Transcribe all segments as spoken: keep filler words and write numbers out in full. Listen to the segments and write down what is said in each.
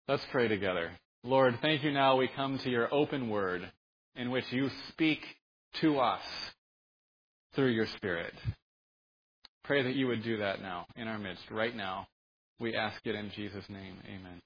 Let's pray together. Lord, thank you now we come to your open word in which you speak to us through your Spirit. Pray that you would do that now in our midst, right now. We ask it in Jesus' name. Amen.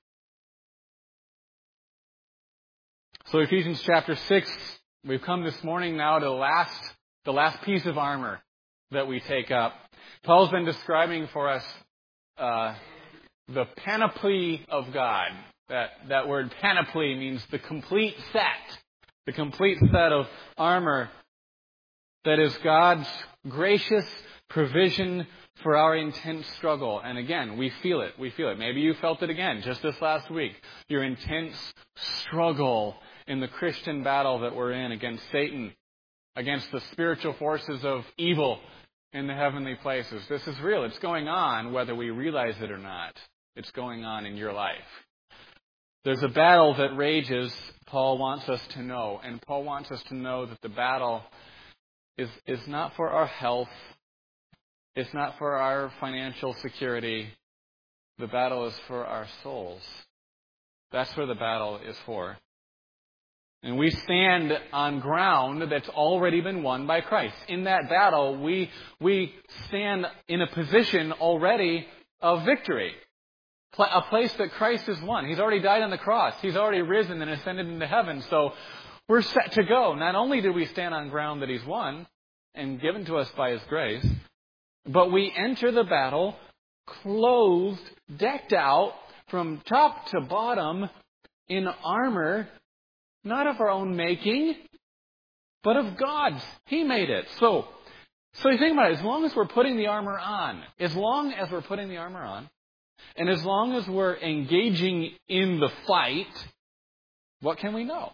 So Ephesians chapter six, we've come this morning now to the last, the last piece of armor that we take up. Paul's been describing for us uh, the panoply of God. That, that word panoply means the complete set, the complete set of armor that is God's gracious provision for our intense struggle. And again, we feel it. We feel it. Maybe you felt it again just this last week. Your intense struggle in the Christian battle that we're in against Satan, against the spiritual forces of evil in the heavenly places. This is real. It's going on whether we realize it or not. It's going on in your life. There's a battle that rages, Paul wants us to know. And Paul wants us to know that the battle is, is not for our health. It's not for our financial security. The battle is for our souls. That's where the battle is for. And we stand on ground that's already been won by Christ. In that battle, we, we stand in a position already of victory. A place that Christ has won. He's already died on the cross. He's already risen and ascended into heaven. So we're set to go. Not only do we stand on ground that He's won and given to us by His grace, but we enter the battle clothed, decked out from top to bottom in armor, not of our own making, but of God's. He made it. So, so you think about it. As long as we're putting the armor on, as long as we're putting the armor on, and as long as we're engaging in the fight, what can we know?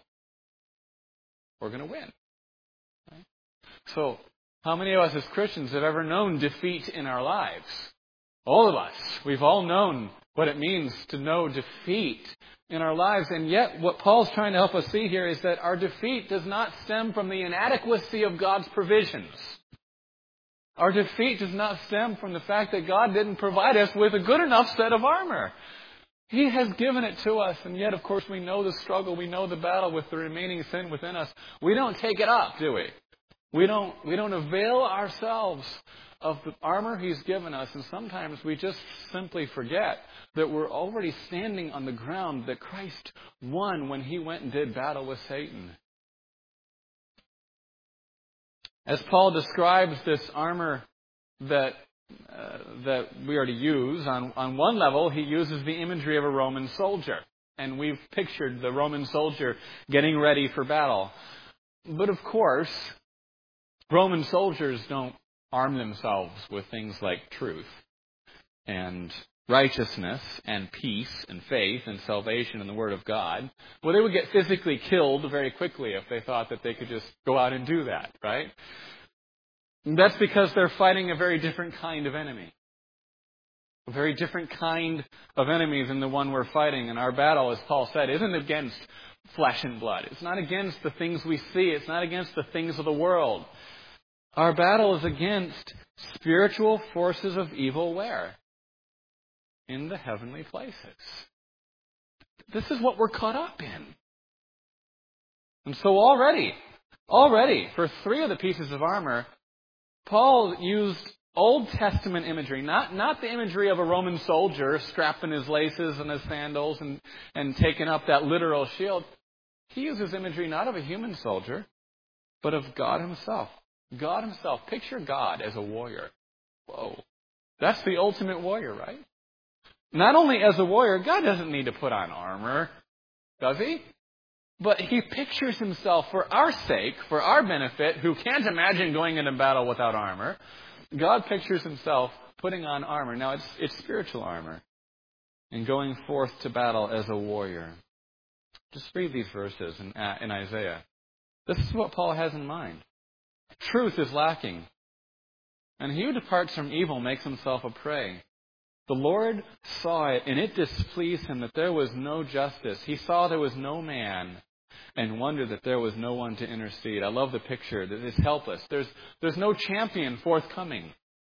We're going to win. Right? So, how many of us as Christians have ever known defeat in our lives? All of us. We've all known what it means to know defeat in our lives. And yet, what Paul's trying to help us see here is that our defeat does not stem from the inadequacy of God's provisions. Our defeat does not stem from the fact that God didn't provide us with a good enough set of armor. He has given it to us, and yet, of course, we know the struggle, we know the battle with the remaining sin within us. We don't take it up, do we? We don't, we don't avail ourselves of the armor He's given us, and sometimes we just simply forget that we're already standing on the ground that Christ won when He went and did battle with Satan. As Paul describes this armor that uh, that we are to use, on, on one level, he uses the imagery of a Roman soldier. And we've pictured the Roman soldier getting ready for battle. But of course, Roman soldiers don't arm themselves with things like truth and righteousness and peace and faith and salvation and the Word of God. Well, they would get physically killed very quickly if they thought that they could just go out and do that, right? And that's because they're fighting a very different kind of enemy. A very different kind of enemy than the one we're fighting. And our battle, as Paul said, isn't against flesh and blood. It's not against the things we see. It's not against the things of the world. Our battle is against spiritual forces of evil where? In the heavenly places. This is what we're caught up in. And so already, already, for three of the pieces of armor, Paul used Old Testament imagery, not, not the imagery of a Roman soldier strapping his laces and his sandals and, and taking up that literal shield. He uses imagery not of a human soldier, but of God Himself. God Himself. Picture God as a warrior. Whoa. That's the ultimate warrior, right? Not only as a warrior, God doesn't need to put on armor, does He? But He pictures Himself for our sake, for our benefit, who can't imagine going into battle without armor. God pictures Himself putting on armor. Now, it's, it's spiritual armor. And going forth to battle as a warrior. Just read these verses in, uh, in Isaiah. This is what Paul has in mind. Truth is lacking. And he who departs from evil makes himself a prey. The Lord saw it, and it displeased Him that there was no justice. He saw there was no man, and wondered that there was no one to intercede. I love the picture that is helpless. There's, there's no champion forthcoming.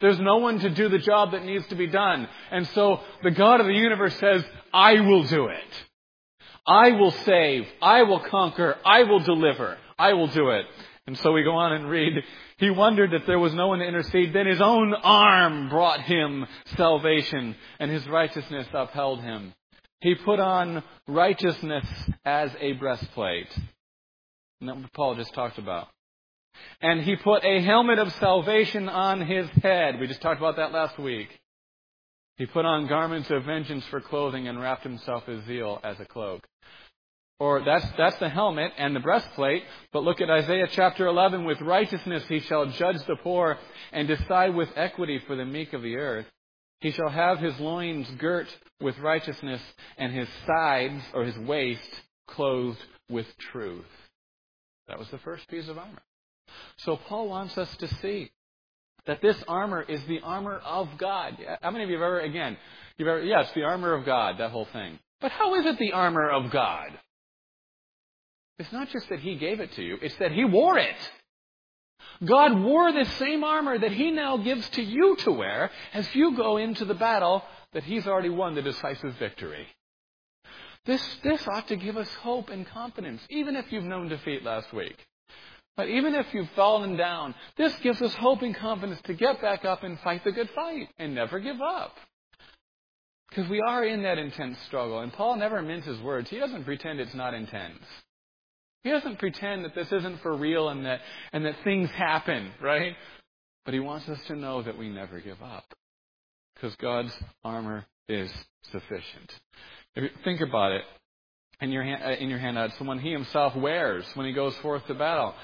There's no one to do the job that needs to be done. And so the God of the universe says, I will do it. I will save. I will conquer. I will deliver. I will do it. And so we go on and read, he wondered that there was no one to intercede. Then his own arm brought him salvation, and his righteousness upheld him. He put on righteousness as a breastplate. And that's what Paul just talked about. And he put a helmet of salvation on his head. We just talked about that last week. He put on garments of vengeance for clothing and wrapped himself in zeal as a cloak. Or that's that's the helmet and the breastplate. But look at Isaiah chapter eleven. With righteousness he shall judge the poor and decide with equity for the meek of the earth. He shall have his loins girt with righteousness and his sides or his waist clothed with truth. That was the first piece of armor. So Paul wants us to see that this armor is the armor of God. How many of you have ever, again, you've ever, yeah, it's the armor of God, that whole thing. But how is it the armor of God? It's not just that he gave it to you, it's that he wore it. God wore this same armor that he now gives to you to wear as you go into the battle that he's already won the decisive victory. This, this ought to give us hope and confidence, even if you've known defeat last week. But even if you've fallen down, this gives us hope and confidence to get back up and fight the good fight and never give up. Because we are in that intense struggle. And Paul never minces words. He doesn't pretend it's not intense. He doesn't pretend that this isn't for real and that and that things happen, right? But he wants us to know that we never give up. Because God's armor is sufficient. If you think about it, in your hand, in your handout, it's the one he himself wears when he goes forth to battle.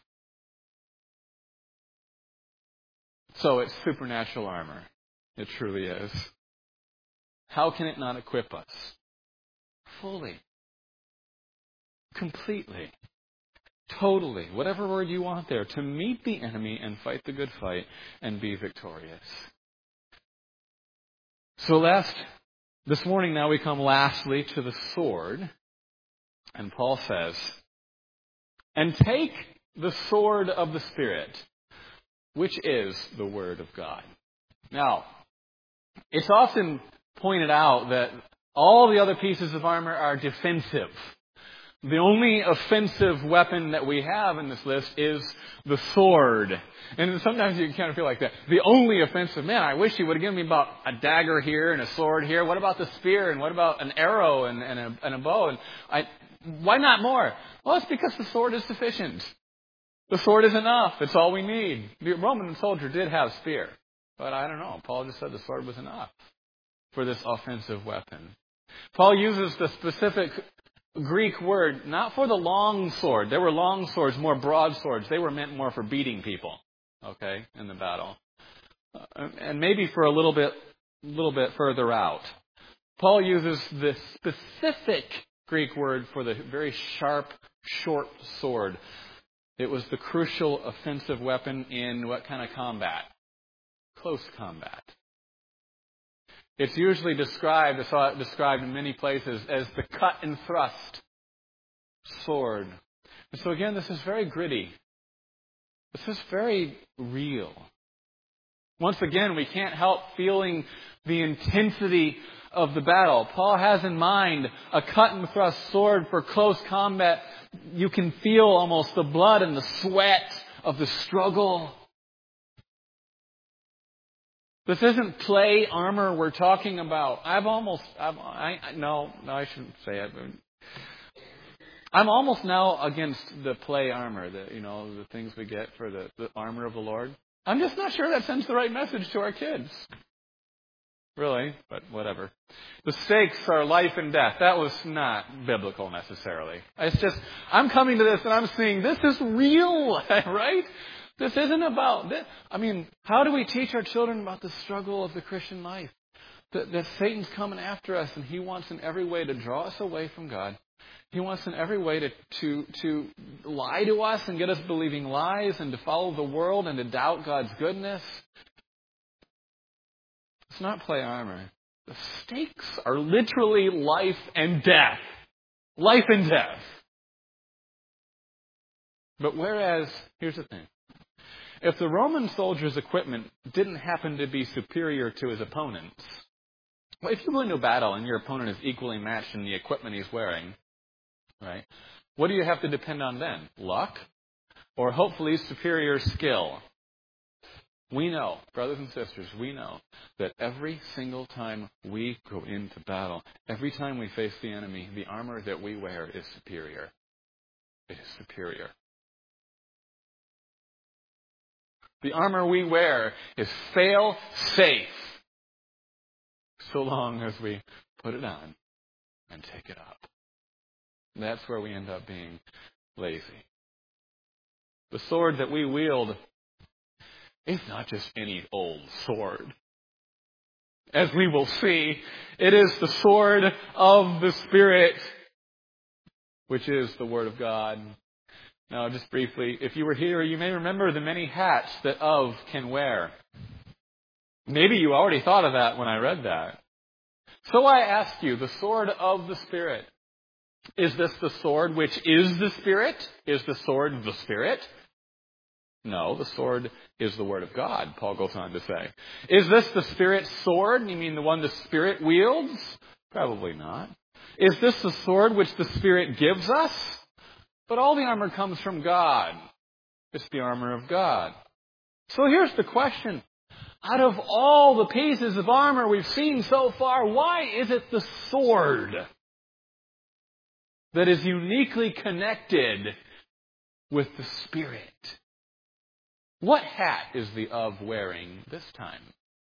So it's supernatural armor. It truly is. How can it not equip us? Fully. Completely. Totally. Whatever word you want there. To meet the enemy and fight the good fight and be victorious. So last, this morning now we come lastly to the sword. And Paul says, and take the sword of the Spirit, which is the Word of God. Now, it's often pointed out that all the other pieces of armor are defensive. The only offensive weapon that we have in this list is the sword. And sometimes you kind of feel like that. The only offensive, man, I wish he would have given me about a dagger here and a sword here. What about the spear? And what about an arrow and, and, a, and a bow? And I, why not more? Well, it's because the sword is sufficient. The sword is enough. It's all we need. The Roman soldier did have spear. But I don't know. Paul just said the sword was enough for this offensive weapon. Paul uses the specific Greek word not for the long sword. There were long swords, more broad swords. They were meant more for beating people, okay, in the battle. Uh, and maybe for a little bit, little bit further out. Paul uses the specific Greek word for the very sharp, short sword. It was the crucial offensive weapon in what kind of combat? Close combat. It's usually described, I saw it described in many places, as the cut and thrust sword. And so again, this is very gritty. This is very real. Once again, we can't help feeling the intensity of the battle. Paul has in mind a cut and thrust sword for close combat. You can feel almost the blood and the sweat of the struggle. This isn't play armor we're talking about. I've almost, I've, I, I, no, no, I shouldn't say it. I'm almost now against the play armor, the, you know, the things we get for the, the armor of the Lord. I'm just not sure that sends the right message to our kids. Really, but whatever. The stakes are life and death. That was not biblical necessarily. It's just, I'm coming to this and I'm seeing this is real, right? This isn't about this. I mean, how do we teach our children about the struggle of the Christian life? That, that Satan's coming after us and he wants in every way to draw us away from God. He wants in every way to, to, to lie to us and get us believing lies and to follow the world and to doubt God's goodness. It's not play armor. The stakes are literally life and death. Life and death. But whereas, here's the thing. If the Roman soldier's equipment didn't happen to be superior to his opponent's, well, if you go into a battle and your opponent is equally matched in the equipment he's wearing, right, what do you have to depend on then? Luck? Or hopefully superior skill? We know, brothers and sisters, we know that every single time we go into battle, every time we face the enemy, the armor that we wear is superior. It is superior. The armor we wear is fail-safe so long as we put it on and take it up. That's where we end up being lazy. The sword that we wield is not just any old sword. As we will see, it is the sword of the Spirit, which is the Word of God. Now, just briefly, if you were here, you may remember the many hats that of can wear. Maybe you already thought of that when I read that. So I ask you, the sword of the Spirit. Is this the sword which is the Spirit? Is the sword the Spirit? No, the sword is the Word of God, Paul goes on to say. Is this the Spirit's sword? You mean the one the Spirit wields? Probably not. Is this the sword which the Spirit gives us? But all the armor comes from God. It's the armor of God. So here's the question. Out of all the pieces of armor we've seen so far, why is it the sword that is uniquely connected with the Spirit? What hat is the of wearing this time?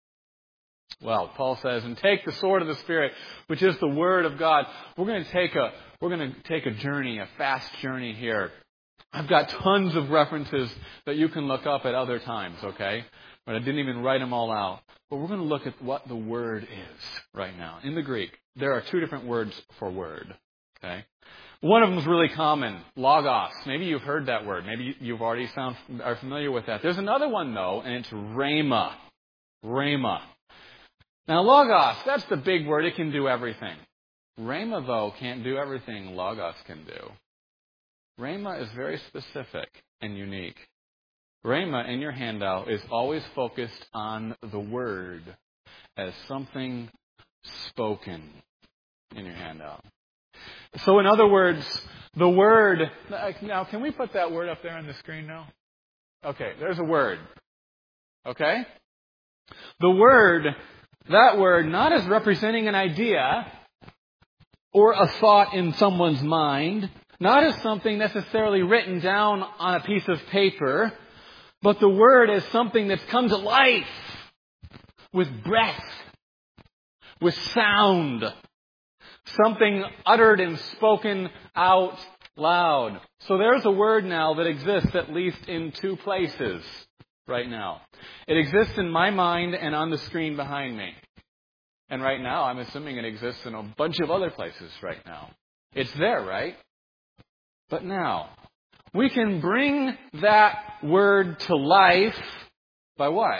Well, Paul says, and take the sword of the Spirit, which is the Word of God. We're going to take a we're going to take a journey, a fast journey here. I've got tons of references that you can look up at other times, okay? But I didn't even write them all out. But we're going to look at what the word is right now. In the Greek, there are two different words for word, okay? One of them is really common, logos. Maybe you've heard that word. Maybe you've already sound, are familiar with that. There's another one, though, and it's rhema. Rhema. Now, logos, that's the big word. It can do everything. Rhema, though, can't do everything logos can do. Rhema is very specific and unique. Rhema in your handout is always focused on the word as something spoken in your handout. So in other words, the word... Now, can we put that word up there on the screen now? Okay, there's a word. Okay? The word, that word, not as representing an idea or a thought in someone's mind, not as something necessarily written down on a piece of paper, but the word is something that's come to life with breath, with sound, something uttered and spoken out loud. So there's a word now that exists at least in two places right now. It exists in my mind and on the screen behind me. And right now, I'm assuming it exists in a bunch of other places right now. It's there, right? But now, we can bring that word to life by what?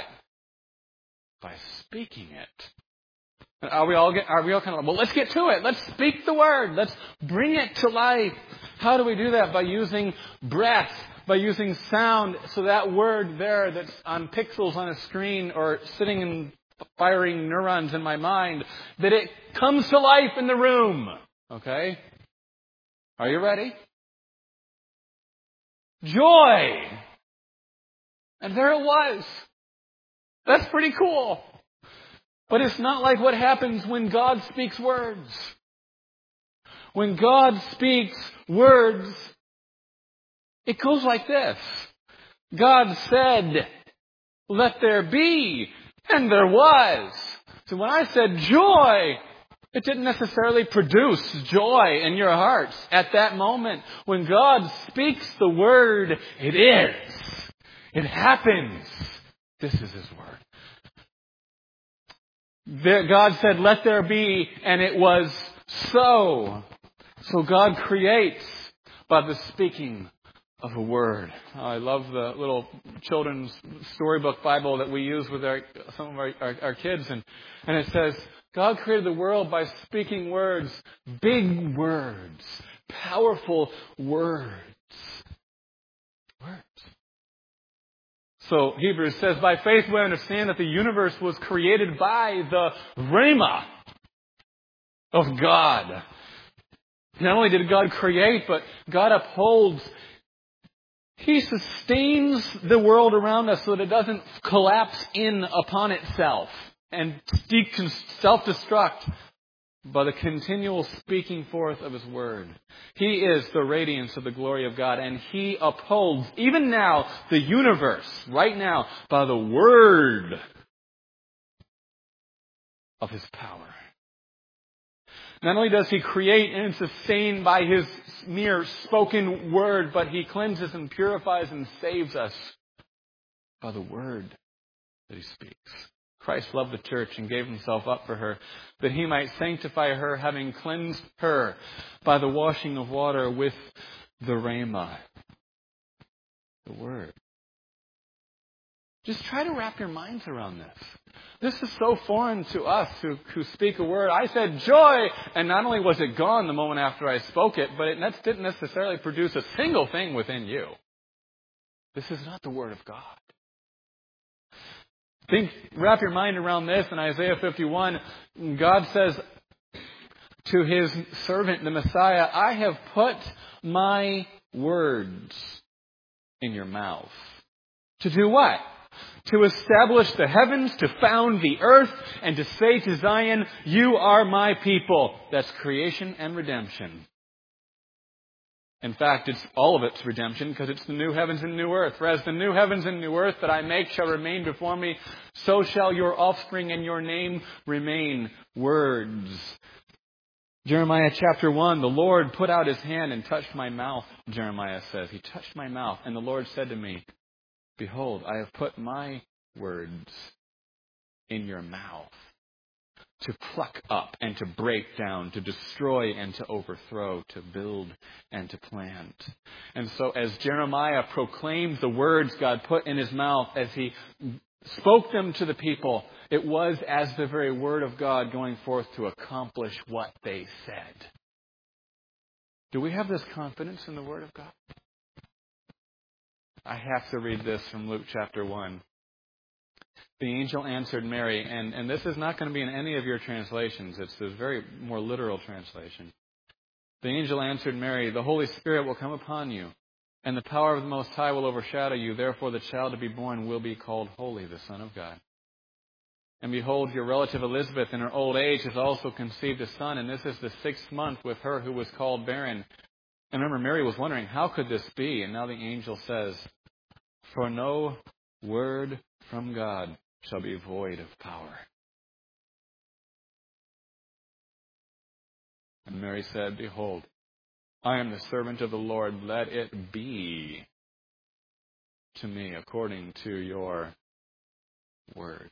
By speaking it. Are we all get, are we all kind of like, well, let's get to it. Let's speak the word. Let's bring it to life. How do we do that? By using breath, by using sound. So that word there that's on pixels on a screen or sitting in firing neurons in my mind, that it comes to life in the room. Okay? Are you ready? Joy. And there it was. That's pretty cool. But it's not like what happens when God speaks words. When God speaks words, it goes like this. God said, let there be, and there was. So when I said joy, it didn't necessarily produce joy in your hearts at that moment. When God speaks the word, it is. It happens. This is His word. God said, let there be, and it was so. So God creates by the speaking of a word. I love the little children's storybook Bible that we use with our, some of our, our, our kids. And, and it says, God created the world by speaking words, big words, powerful words. Words. So Hebrews says, by faith we understand that the universe was created by the Rhema of God. Not only did God create, but God upholds. He sustains the world around us so that it doesn't collapse in upon itself and self-destruct by the continual speaking forth of His Word. He is the radiance of the glory of God, and He upholds, even now, the universe, right now, by the Word of His power. Not only does He create and sustain by His mere spoken word, but He cleanses and purifies and saves us by the word that He speaks. Christ loved the church and gave Himself up for her, that He might sanctify her, having cleansed her by the washing of water with the Rhema, the Word. Just try to wrap your minds around this. This is so foreign to us who, who speak a word. I said joy, and not only was it gone the moment after I spoke it, but it didn't necessarily produce a single thing within you. This is not the Word of God. Think, wrap your mind around this. In Isaiah fifty-one, God says to His servant, the Messiah, I have put my words in your mouth. To do what? To establish the heavens, to found the earth, and to say to Zion, you are my people. That's creation and redemption. In fact, it's all of it's redemption because it's the new heavens and new earth. For as the new heavens and new earth that I make shall remain before me, so shall your offspring and your name remain. Words. Jeremiah chapter one, the Lord put out His hand and touched my mouth, Jeremiah says. He touched my mouth, and the Lord said to me, behold, I have put my words in your mouth to pluck up and to break down, to destroy and to overthrow, to build and to plant. And so as Jeremiah proclaimed the words God put in his mouth, as he spoke them to the people, it was as the very word of God going forth to accomplish what they said. Do we have this confidence in the Word of God? I have to read this from Luke chapter one. The angel answered Mary, and, and this is not going to be in any of your translations. It's a very more literal translation. The angel answered Mary, the Holy Spirit will come upon you, and the power of the Most High will overshadow you. Therefore the child to be born will be called Holy, the Son of God. And behold, your relative Elizabeth in her old age has also conceived a son, and this is the sixth month with her who was called barren. And remember, Mary was wondering, how could this be? And now the angel says, for no word from God shall be void of power. And Mary said, behold, I am the servant of the Lord. Let it be to me according to your word.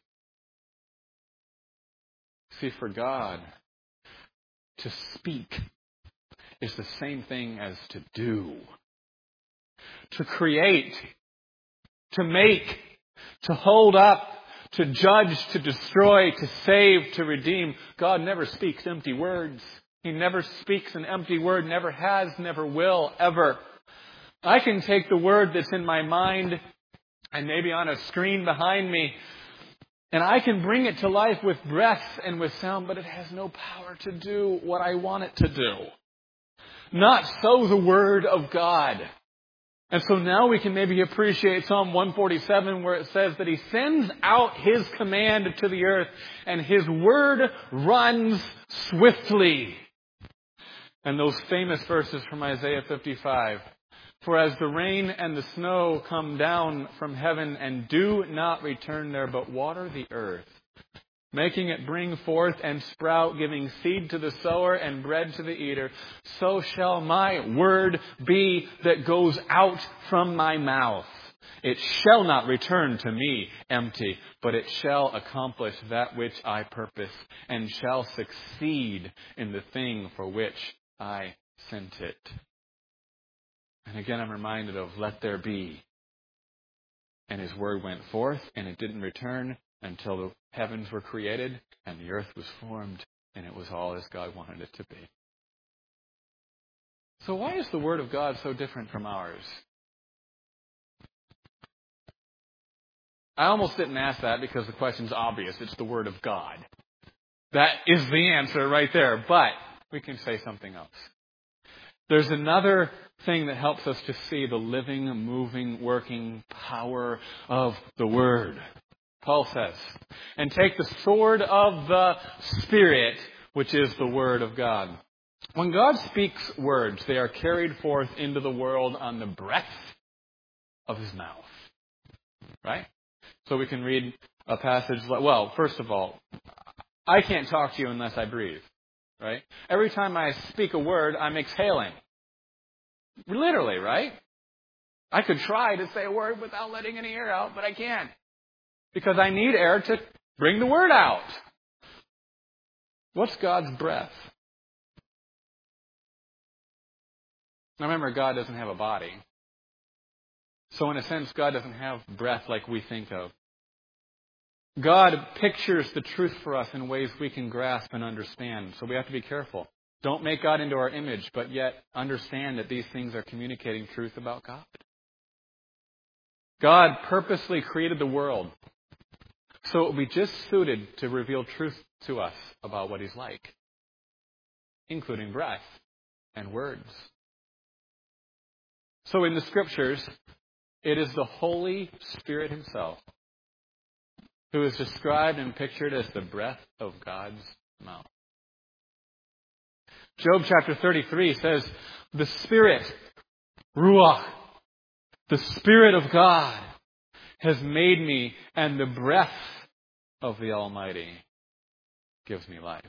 See, for God to speak is the same thing as to do. To create, to make, to hold up, to judge, to destroy, to save, to redeem. God never speaks empty words. He never speaks an empty word, never has, never will, ever. I can take the word that's in my mind and maybe on a screen behind me, and I can bring it to life with breath and with sound, but it has no power to do what I want it to do. Not so the Word of God. And so now we can maybe appreciate Psalm one forty-seven where it says that He sends out His command to the earth and His word runs swiftly. And those famous verses from Isaiah fifty-five. For as the rain and the snow come down from heaven and do not return there, but water the earth, making it bring forth and sprout, giving seed to the sower and bread to the eater, so shall my word be that goes out from my mouth. It shall not return to me empty, but it shall accomplish that which I purpose, and shall succeed in the thing for which I sent it. And again, I'm reminded of let there be. And His word went forth, and it didn't return until the heavens were created and the earth was formed, and it was all as God wanted it to be. So why is the Word of God so different from ours? I almost didn't ask that because the question's obvious. It's the Word of God. That is the answer right there. But we can say something else. There's another thing that helps us to see the living, moving, working power of the Word. Paul says, and take the sword of the Spirit, which is the Word of God. When God speaks words, they are carried forth into the world on the breath of His mouth. Right? So we can read a passage like, well, first of all, I can't talk to you unless I breathe. Right? Every time I speak a word, I'm exhaling. Literally, right? I could try to say a word without letting any air out, but I can't. Because I need air to bring the word out. What's God's breath? Now remember, God doesn't have a body. So in a sense, God doesn't have breath like we think of. God pictures the truth for us in ways we can grasp and understand. So we have to be careful. Don't make God into our image, but yet understand that these things are communicating truth about God. God purposely created the world so it would be just suited to reveal truth to us about what He's like, including breath and words. So in the Scriptures, it is the Holy Spirit Himself who is described and pictured as the breath of God's mouth. Job chapter thirty-three says, the Spirit, Ruach, the Spirit of God, has made me, and the breath of the Almighty gives me life.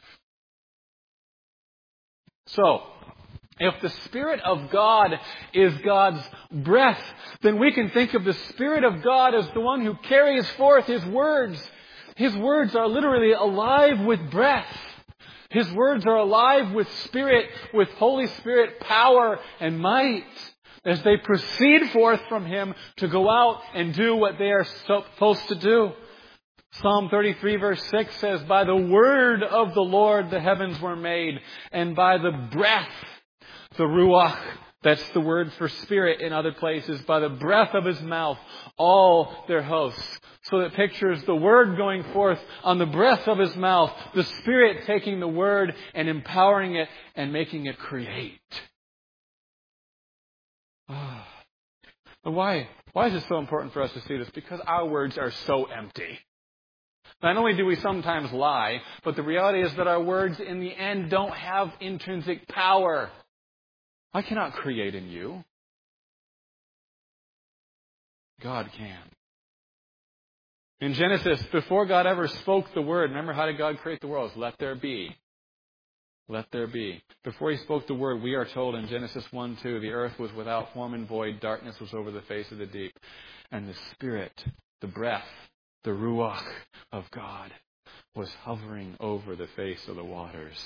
So, if the Spirit of God is God's breath, then we can think of the Spirit of God as the one who carries forth His words. His words are literally alive with breath. His words are alive with Spirit, with Holy Spirit power and might, as they proceed forth from Him to go out and do what they are supposed to do. Psalm thirty-three verse six says, by the word of the Lord the heavens were made, and by the breath, the Ruach, that's the word for Spirit in other places, by the breath of His mouth, all their hosts. So it pictures the Word going forth on the breath of His mouth, the Spirit taking the Word and empowering it and making it create. Oh. Why? Why is it so important for us to see this? Because our words are so empty. Not only do we sometimes lie, but the reality is that our words in the end don't have intrinsic power. I cannot create in you. God can. In Genesis, before God ever spoke the word, remember how did God create the world? Let there be. Let there be. Before He spoke the word, we are told in Genesis one two, the earth was without form and void, darkness was over the face of the deep. And the Spirit, the breath, the Ruach of God was hovering over the face of the waters.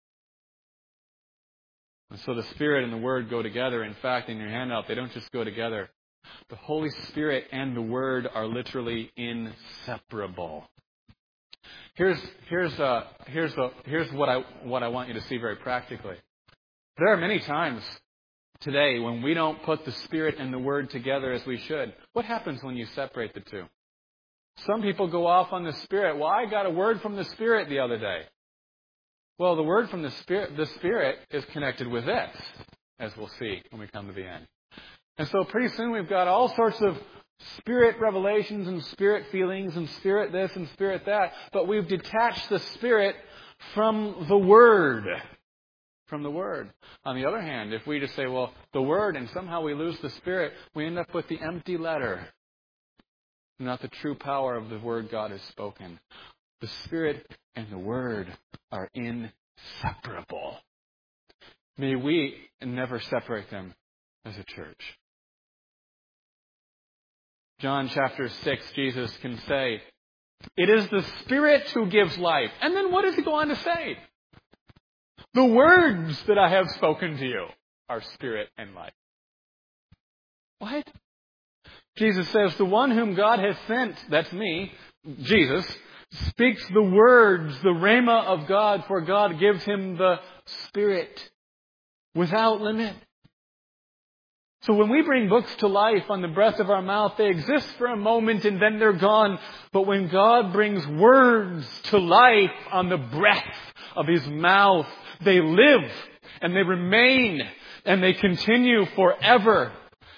And so the Spirit and the Word go together. In fact, in your handout, they don't just go together. The Holy Spirit and the Word are literally inseparable. Here's here's uh, here's uh, here's what I what I want you to see very practically. There are many times today when we don't put the Spirit and the Word together as we should. What happens when you separate the two? Some people go off on the Spirit. Well, I got a word from the Spirit the other day. Well, the word from the Spirit, the Spirit is connected with this, as we'll see when we come to the end. And so pretty soon we've got all sorts of Spirit revelations and Spirit feelings and Spirit this and Spirit that, but we've detached the Spirit from the Word. From the Word. On the other hand, if we just say, well, the Word, and somehow we lose the Spirit, we end up with the empty letter. Not the true power of the Word God has spoken. The Spirit and the Word are inseparable. May we never separate them as a church. John chapter six, Jesus can say, it is the Spirit who gives life. And then what does He go on to say? The words that I have spoken to you are Spirit and life. What? Jesus says, the one whom God has sent, that's me, Jesus, speaks the words, the rhema of God, for God gives him the Spirit without limit. So when we bring books to life on the breath of our mouth, they exist for a moment and then they're gone. But when God brings words to life on the breath of His mouth, they live and they remain and they continue forever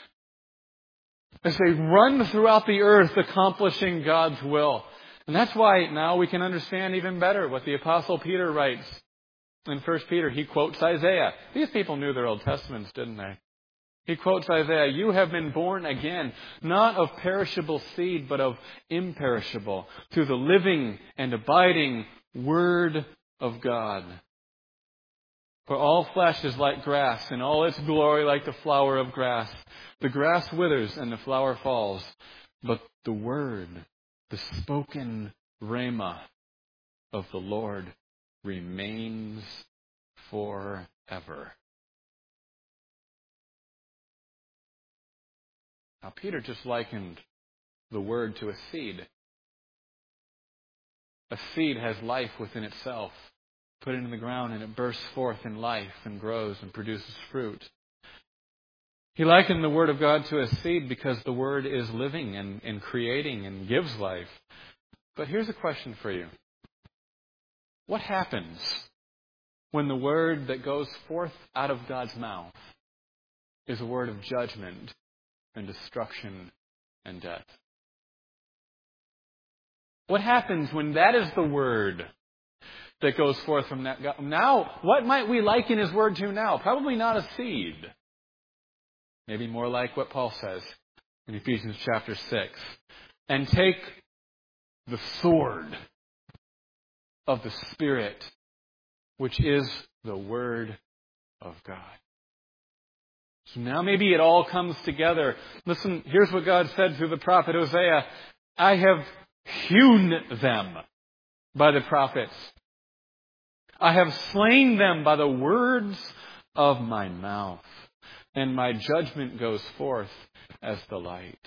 as they run throughout the earth accomplishing God's will. And that's why now we can understand even better what the Apostle Peter writes in First Peter. He quotes Isaiah. These people knew their Old Testaments, didn't they? He quotes Isaiah, "You have been born again, not of perishable seed, but of imperishable, through the living and abiding Word of God. For all flesh is like grass, and all its glory like the flower of grass. The grass withers and the flower falls, but the word, the spoken rhema of the Lord remains forever." Now, Peter just likened the word to a seed. A seed has life within itself. Put it in the ground and it bursts forth in life and grows and produces fruit. He likened the Word of God to a seed because the Word is living and, and creating and gives life. But here's a question for you. What happens when the Word that goes forth out of God's mouth is a word of judgment and destruction and death? What happens when that is the word that goes forth from that God? Now, what might we liken His word to now? Probably not a seed. Maybe more like what Paul says in Ephesians chapter six. "And take the sword of the Spirit, which is the Word of God." So now maybe it all comes together. Listen, here's what God said through the prophet Hosea. "I have hewn them by the prophets. I have slain them by the words of my mouth. And my judgment goes forth as the light."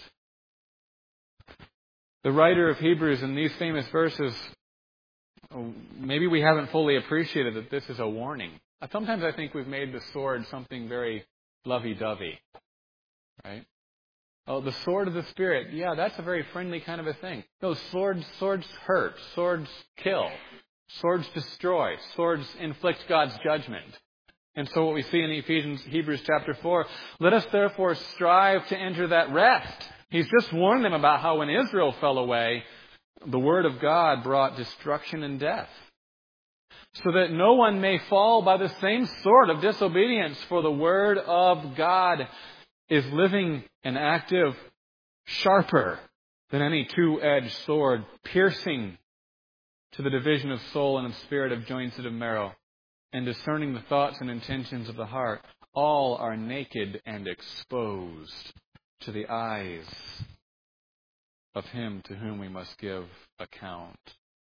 The writer of Hebrews in these famous verses, maybe we haven't fully appreciated that this is a warning. Sometimes I think we've made the sword something very lovey-dovey, right? Oh, the sword of the Spirit. Yeah, that's a very friendly kind of a thing. No, swords, swords hurt. Swords kill. Swords destroy. Swords inflict God's judgment. And so what we see in Ephesians, Hebrews chapter four, "Let us therefore strive to enter that rest." He's just warned them about how when Israel fell away, the Word of God brought destruction and death. "So that no one may fall by the same sword of disobedience, for the Word of God is living and active, sharper than any two-edged sword, piercing to the division of soul and of spirit, of joints and of marrow, and discerning the thoughts and intentions of the heart. All are naked and exposed to the eyes of Him to whom we must give account."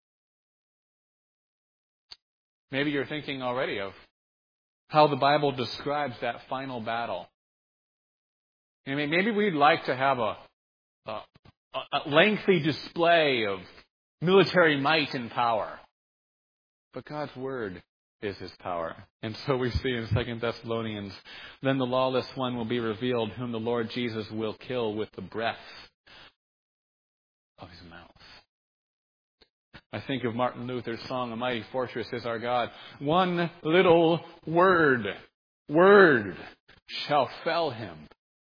Maybe you're thinking already of how the Bible describes that final battle. I mean, maybe we'd like to have a, a, a lengthy display of military might and power. But God's Word is His power. And so we see in Second Thessalonians, "Then the lawless one will be revealed, whom the Lord Jesus will kill with the breath of His mouth." I think of Martin Luther's song, "A Mighty Fortress is Our God." One little word, word shall fell him.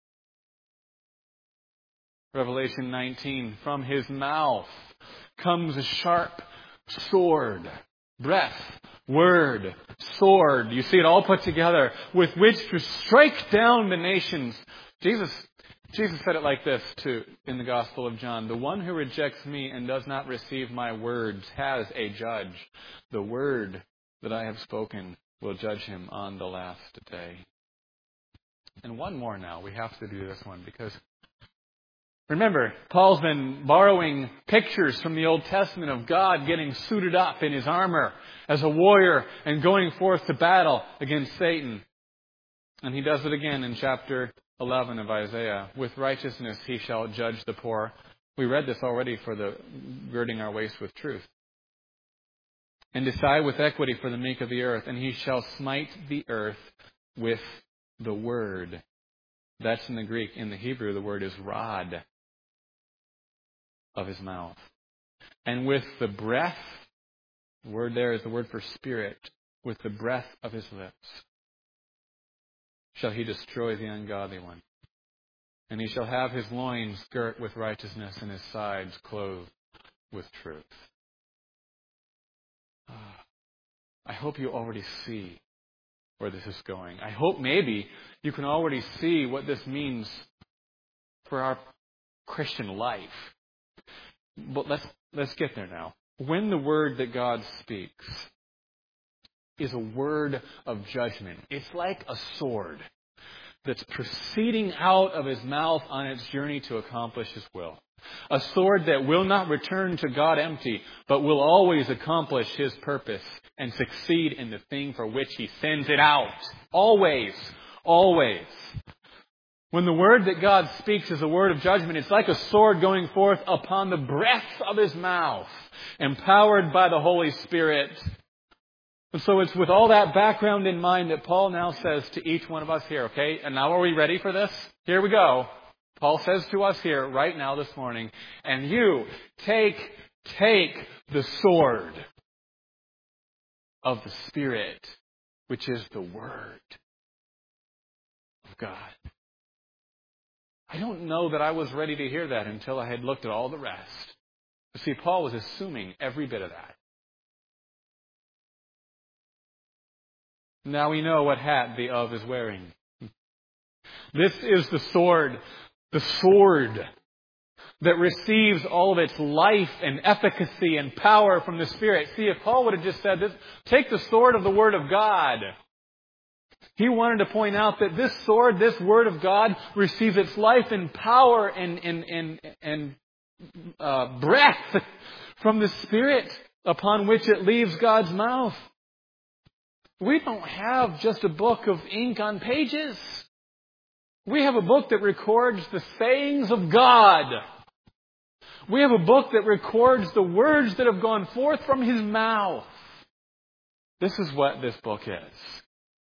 Revelation nineteen, "From His mouth comes a sharp sword." Breath, word, sword. You see it all put together, with which to strike down the nations. Jesus, Jesus said it like this too in the Gospel of John. "The one who rejects me and does not receive my words has a judge. The word that I have spoken will judge him on the last day." And one more now. We have to do this one because remember, Paul's been borrowing pictures from the Old Testament of God getting suited up in His armor as a warrior and going forth to battle against Satan. And he does it again in chapter eleven of Isaiah. "With righteousness He shall judge the poor." We read this already for the girding our waist with truth. "And decide with equity for the meek of the earth. And He shall smite the earth with the word That's in the Greek. In the Hebrew, the word is rod of his mouth. And with the breath, the word there is the word for spirit, with the breath of his lips shall he destroy the ungodly one. And he shall have his loins girt with righteousness and his sides clothed with truth. I hope you already see where this is going. I hope maybe you can already see what this means for our Christian life. But let's let's get there now. When the word that God speaks is a word of judgment, it's like a sword that's proceeding out of his mouth on its journey to accomplish his will. A sword that will not return to God empty, but will always accomplish his purpose and succeed in the thing for which he sends it out. Always. Always. When the word that God speaks is a word of judgment, it's like a sword going forth upon the breath of his mouth, empowered by the Holy Spirit. And so it's with all that background in mind that Paul now says to each one of us here, okay? And now are we ready for this? Here we go. Paul says to us here right now this morning, and you take, take the sword of the Spirit, which is the Word of God. I don't know that I was ready to hear that until I had looked at all the rest. You see, Paul was assuming every bit of that. Now we know what hat the of is wearing. This is the sword, the sword that receives all of its life and efficacy and power from the Spirit. See, if Paul would have just said this, take the sword of the Word of God. He wanted to point out that this sword, this Word of God, receives its life and power and, and, and, and uh, breath from the Spirit upon which it leaves God's mouth. We don't have just a book of ink on pages. We have a book that records the sayings of God. We have a book that records the words that have gone forth from His mouth. This is what this book is.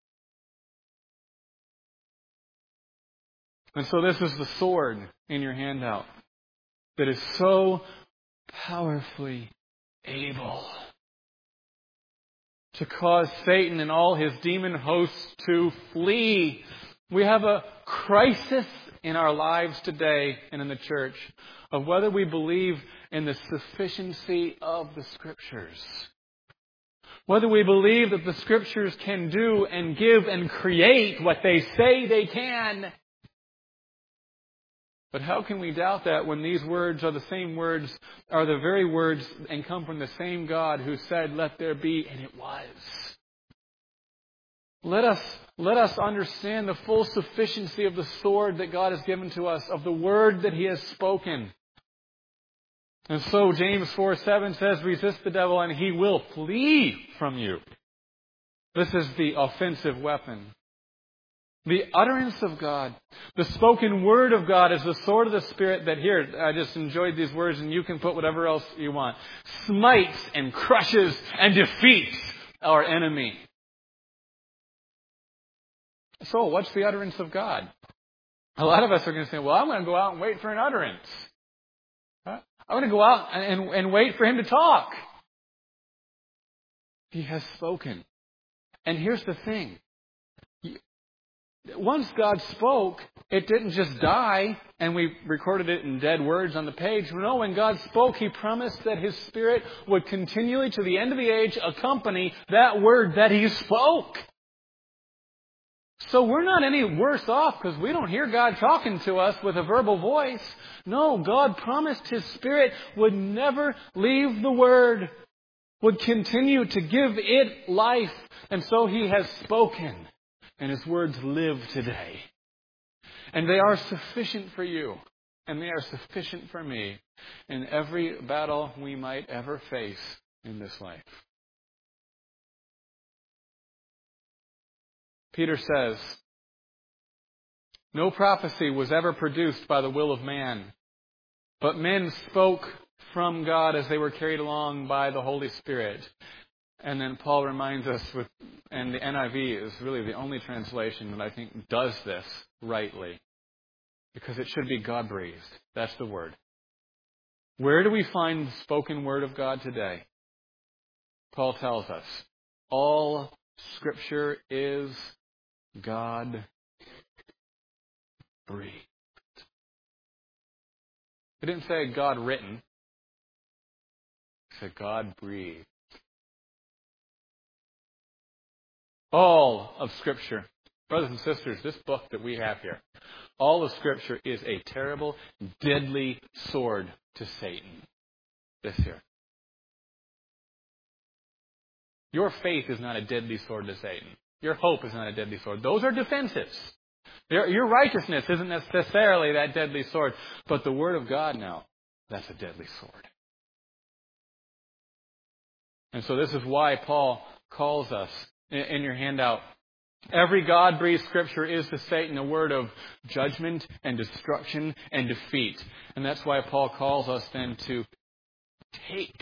And so this is the sword in your handout that is so powerfully able to cause Satan and all his demon hosts to flee. We have a crisis in our lives today and in the church of whether we believe in the sufficiency of the Scriptures. Whether we believe that the Scriptures can do and give and create what they say they can. But how can we doubt that when these words are the same words, are the very words and come from the same God who said, let there be, and it was. Let us, let us understand the full sufficiency of the sword that God has given to us, of the word that He has spoken. And so James four seven says, resist the devil and he will flee from you. This is the offensive weapon. The utterance of God, the spoken word of God is the sword of the Spirit that here, I just enjoyed these words and you can put whatever else you want, smites and crushes and defeats our enemy. So what's the utterance of God? A lot of us are going to say, well, I'm going to go out and wait for an utterance. I'm going to go out and, and wait for Him to talk. He has spoken. And here's the thing. Once God spoke, it didn't just die and we recorded it in dead words on the page. No, when God spoke, He promised that His Spirit would continually to the end of the age accompany that word that He spoke. So we're not any worse off because we don't hear God talking to us with a verbal voice. No, God promised His Spirit would never leave the Word, would continue to give it life. And so He has spoken. And His words live today. And they are sufficient for you. And they are sufficient for me in every battle we might ever face in this life. Peter says, no prophecy was ever produced by the will of man, but men spoke from God as they were carried along by the Holy Spirit. And then Paul reminds us with, and the N I V is really the only translation that I think does this rightly. Because it should be God-breathed. That's the word. Where do we find the spoken word of God today? Paul tells us, all Scripture is God-breathed. It didn't say God-written. It said God-breathed. All of Scripture. Brothers and sisters, this book that we have here, all of Scripture is a terrible, deadly sword to Satan. This here. Your faith is not a deadly sword to Satan. Your hope is not a deadly sword. Those are defensives. Your, your righteousness isn't necessarily that deadly sword. But the Word of God now, that's a deadly sword. And so this is why Paul calls us in, in your handout. Every God-breathed Scripture is to Satan a word of judgment and destruction and defeat. And that's why Paul calls us then to take.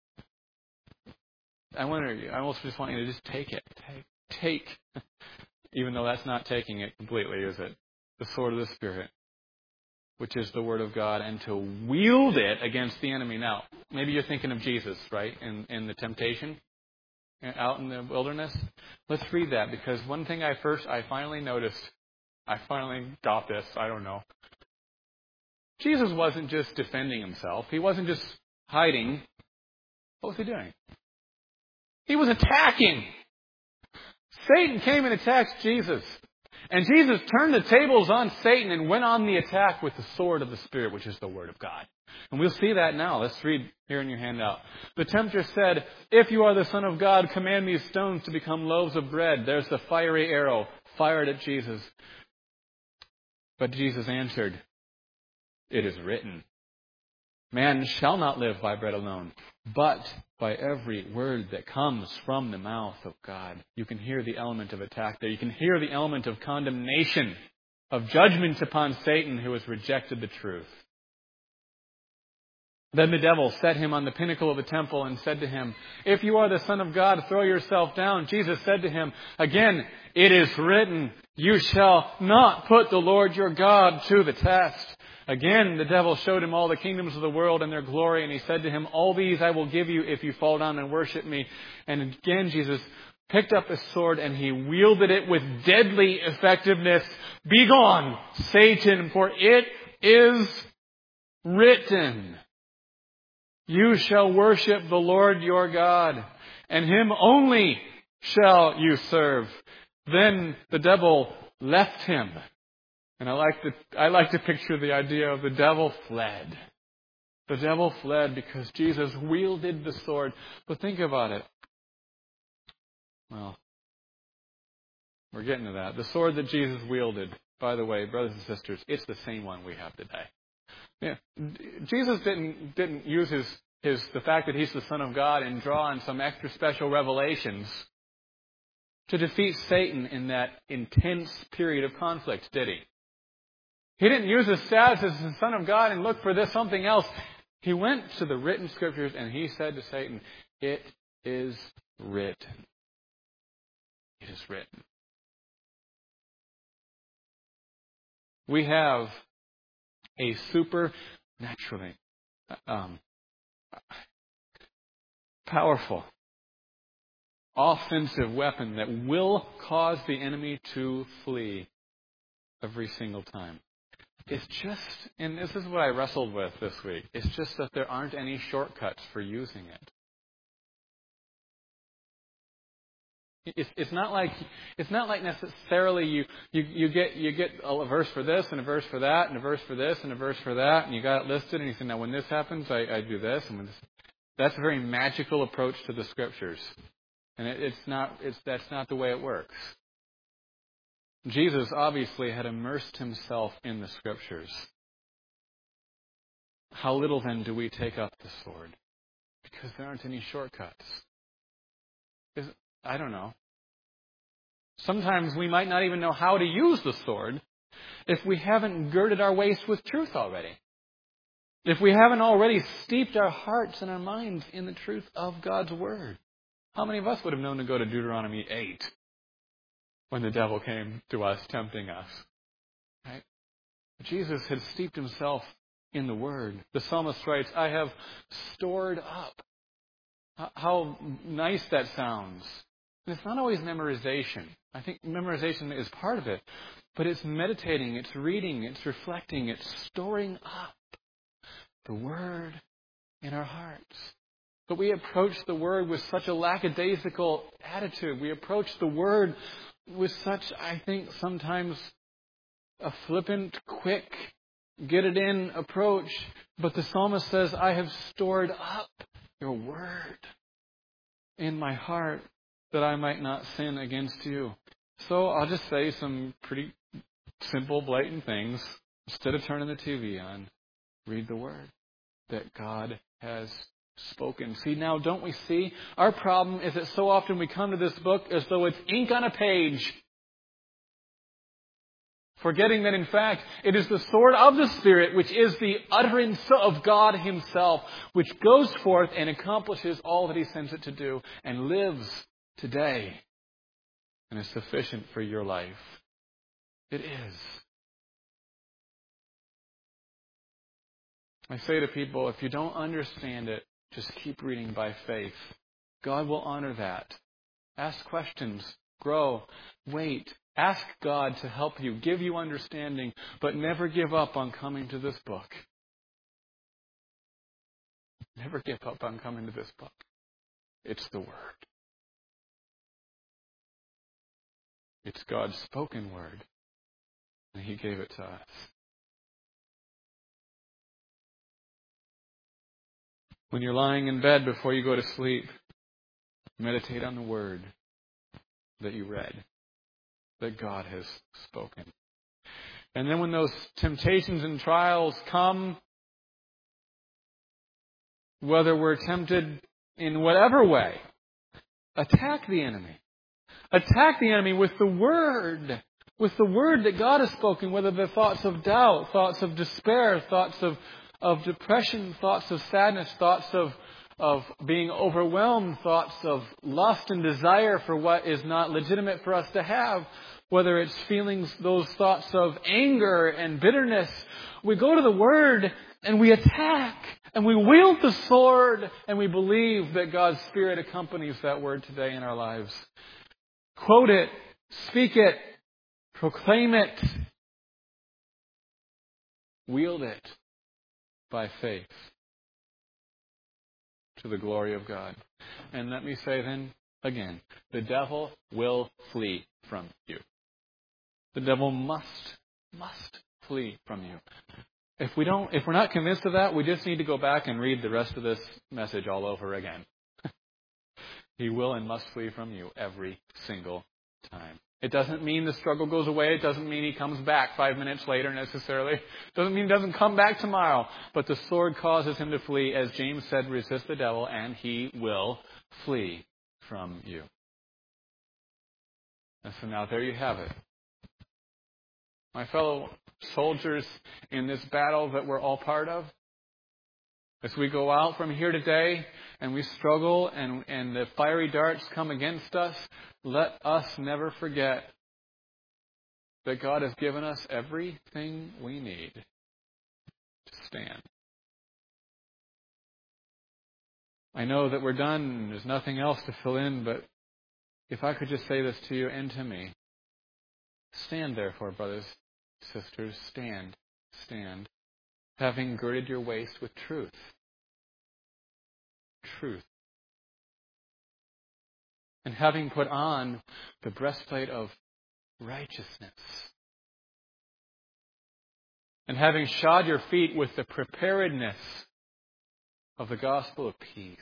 I wonder, I almost just want you to just take it. Take. Take. Even though that's not taking it completely, is it? The sword of the Spirit, which is the Word of God, and to wield it against the enemy. Now, maybe you're thinking of Jesus, right, in, in the temptation out in the wilderness. Let's read that, because one thing I first, I finally noticed, I finally got this, I don't know. Jesus wasn't just defending himself. He wasn't just hiding. What was he doing? He was attacking. Satan came and attacked Jesus. And Jesus turned the tables on Satan and went on the attack with the sword of the Spirit, which is the Word of God. And we'll see that now. Let's read here in your handout. The tempter said, "If you are the Son of God, command these stones to become loaves of bread." There's the fiery arrow fired at Jesus. But Jesus answered, "It is written, man shall not live by bread alone, but by every word that comes from the mouth of God." You can hear the element of attack there. You can hear the element of condemnation, of judgment upon Satan who has rejected the truth. Then the devil set him on the pinnacle of the temple and said to him, "If you are the Son of God, throw yourself down." Jesus said to him, "Again, it is written, you shall not put the Lord your God to the test." Again, the devil showed him all the kingdoms of the world and their glory, and he said to him, "All these I will give you if you fall down and worship me." And again, Jesus picked up his sword and he wielded it with deadly effectiveness. "Begone, Satan, for it is written, you shall worship the Lord your God, and him only shall you serve." Then the devil left him. And I like to, I like to picture the idea of the devil fled. The devil fled because Jesus wielded the sword. But think about it. Well, we're getting to that. The sword that Jesus wielded, by the way, brothers and sisters, it's the same one we have today. Yeah. Jesus didn't didn't use his, his the fact that he's the Son of God and draw on some extra special revelations to defeat Satan in that intense period of conflict, did he? He didn't use his status as the Son of God and look for this something else. He went to the written Scriptures and he said to Satan, "It is written. It is written." We have a supernaturally um, powerful offensive weapon that will cause the enemy to flee every single time. It's just, and this is what I wrestled with this week, it's just that there aren't any shortcuts for using it. It's, it's not like it's not like necessarily you, you you get you get a verse for this and a verse for that and a verse for this and a verse for that, and you got it listed and you say, now when this happens I, I do this, and when this, that's a very magical approach to the Scriptures, and it, it's not it's that's not the way it works. Jesus obviously had immersed himself in the Scriptures. How little then do we take up the sword? Because there aren't any shortcuts. Is, I don't know. Sometimes we might not even know how to use the sword if we haven't girded our waist with truth already. If we haven't already steeped our hearts and our minds in the truth of God's Word. How many of us would have known to go to Deuteronomy eight when the devil came to us tempting us? Right? Jesus had steeped himself in the Word. The psalmist writes, I have stored up. How nice that sounds. And it's not always memorization. I think memorization is part of it. But it's meditating, it's reading, it's reflecting, it's storing up the Word in our hearts. But we approach the Word with such a lackadaisical attitude. We approach the Word with such, I think, sometimes a flippant, quick, get it in approach. But the psalmist says, I have stored up your Word in my heart that I might not sin against you. So I'll just say some pretty simple, blatant things. Instead of turning the T V on, read the Word that God has spoken. See, now don't we see? Our problem is that so often we come to this book as though it's ink on a page, forgetting that in fact it is the sword of the Spirit, which is the utterance of God Himself, which goes forth and accomplishes all that He sends it to do and lives today and is sufficient for your life. It is. I say to people, if you don't understand it, just keep reading by faith. God will honor that. Ask questions. Grow. Wait. Ask God to help you, give you understanding, but never give up on coming to this book. Never give up on coming to this book. It's the Word. It's God's spoken Word, and He gave it to us. When you're lying in bed before you go to sleep, meditate on the Word that you read, that God has spoken. And then when those temptations and trials come, whether we're tempted in whatever way, attack the enemy. Attack the enemy with the Word. With the Word that God has spoken, whether they're thoughts of doubt, thoughts of despair, thoughts of, of depression, thoughts of sadness, thoughts of, of being overwhelmed, thoughts of lust and desire for what is not legitimate for us to have, whether it's feelings, those thoughts of anger and bitterness. We go to the Word and we attack and we wield the sword and we believe that God's Spirit accompanies that Word today in our lives. Quote it, speak it, proclaim it, wield it by faith to the glory of God. And let me say then again, the devil will flee from you. The devil must, must flee from you. If we don't, if we're not convinced of that, we just need to go back and read the rest of this message all over again. He will and must flee from you every single time. It doesn't mean the struggle goes away. It doesn't mean he comes back five minutes later necessarily. It doesn't mean he doesn't come back tomorrow. But the sword causes him to flee. As James said, resist the devil and he will flee from you. And so now there you have it. My fellow soldiers in this battle that we're all part of, as we go out from here today and we struggle and, and the fiery darts come against us, let us never forget that God has given us everything we need to stand. I know that we're done and there's nothing else to fill in, but if I could just say this to you and to me, stand therefore, brothers, sisters, stand, stand, having girded your waist with truth. Truth. And having put on the breastplate of righteousness. And having shod your feet with the preparedness of the gospel of peace.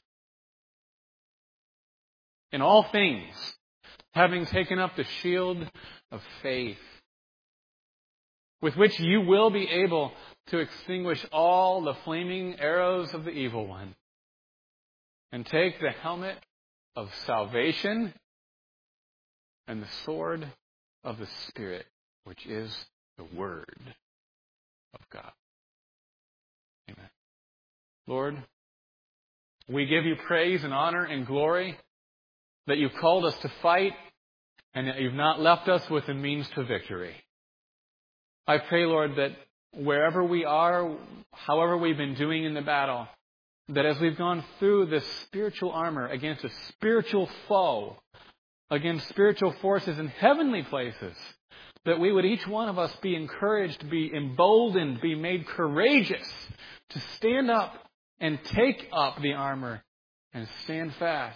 In all things, having taken up the shield of faith, with which you will be able to extinguish all the flaming arrows of the evil one. And take the helmet of salvation and the sword of the Spirit, which is the Word of God. Amen. Lord, we give you praise and honor and glory that you've called us to fight and that you've not left us with the means to victory. I pray, Lord, that wherever we are, however we've been doing in the battle, that as we've gone through this spiritual armor against a spiritual foe, against spiritual forces in heavenly places, that we would each one of us be encouraged, be emboldened, be made courageous to stand up and take up the armor and stand fast.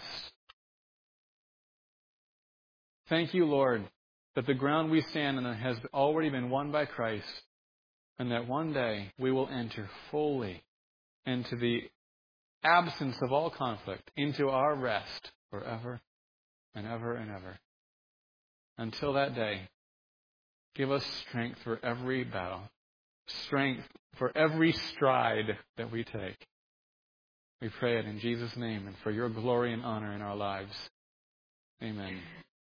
Thank you, Lord, that the ground we stand on has already been won by Christ, and that one day we will enter fully into the absence of all conflict, into our rest forever and ever and ever. Until that day, give us strength for every battle, strength for every stride that we take. We pray it in Jesus' name and for your glory and honor in our lives. Amen.